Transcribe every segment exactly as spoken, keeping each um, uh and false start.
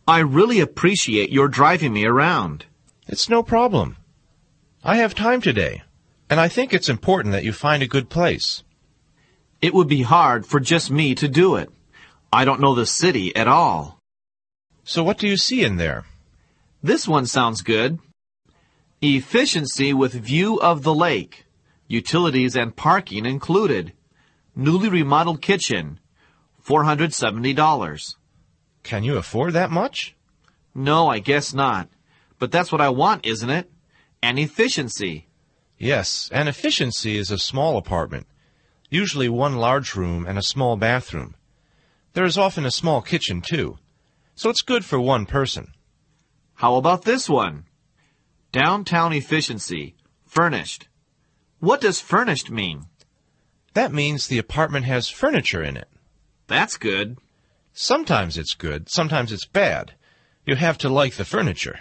I really appreciate your driving me around. It's no problem. I have time today, and I think it's important that you find a good place. It would be hard for just me to do it. I don't know the city at all. So what do you see in there? This one sounds good. Efficiency with view of the lake. Utilities and parking included. Newly remodeled kitchen. four hundred seventy dollars. Can you afford that much? No, I guess not. But that's what I want, isn't it? And efficiency. Yes, and efficiency is a small apartment. Usually one large room and a small bathroom. There is often a small kitchen, too. So it's good for one person. How about this one? Downtown efficiency. Furnished. What does furnished mean? That means the apartment has furniture in it. That's good. Sometimes it's good, sometimes it's bad. You have to like the furniture.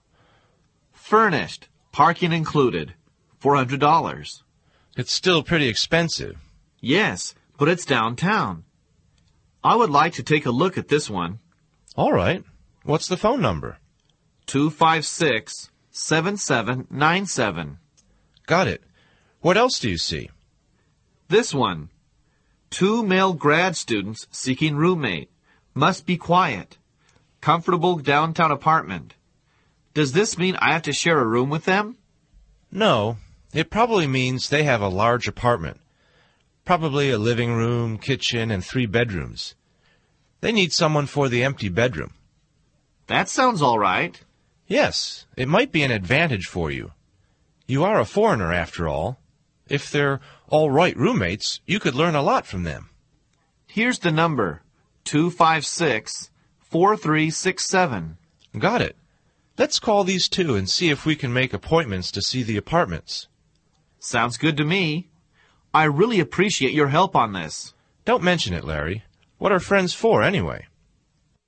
Furnished. Parking included. four hundred dollars. It's still pretty expensive. Yes, but it's downtown. I would like to take a look at this one. All right. What's the phone number? two five six, seven seven nine seven. Got it. What else do you see? This one. Two male grad students seeking roommate. Must be quiet. Comfortable downtown apartment. Does this mean I have to share a room with them? No. It probably means they have a large apartment. Probably a living room, kitchen, and three bedrooms. They need someone for the empty bedroom. That sounds all right. Yes, it might be an advantage for you. You are a foreigner, after all. If they're all right roommates, you could learn a lot from them. Here's the number. two five six, four three six seven. Got it. Let's call these two and see if we can make appointments to see the apartments. Sounds good to me. I really appreciate your help on this. Don't mention it, Larry. What are friends for, anyway?